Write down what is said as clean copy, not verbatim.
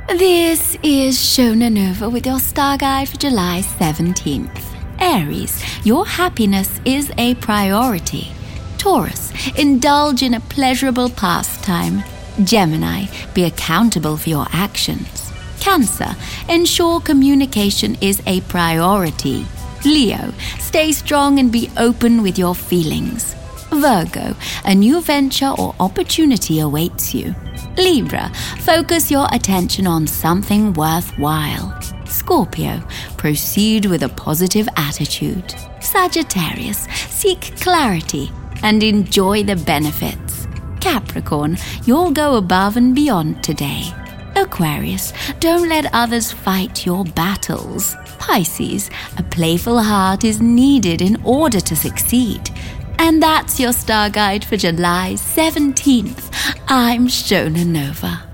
This is Shona Nova with your Star Guide for July 17th. Aries, your happiness is a priority. Taurus, indulge in a pleasurable pastime. Gemini, be accountable for your actions. Cancer, ensure communication is a priority. Leo, stay strong and be open with your feelings. Virgo, a new venture or opportunity awaits you. Libra, focus your attention on something worthwhile. Scorpio, proceed with a positive attitude. Sagittarius, seek clarity and enjoy the benefits. Capricorn, you'll go above and beyond today. Aquarius, don't let others fight your battles. Pisces, a playful heart is needed in order to succeed. And that's your Star Guide for July 17th. I'm Shona Nova.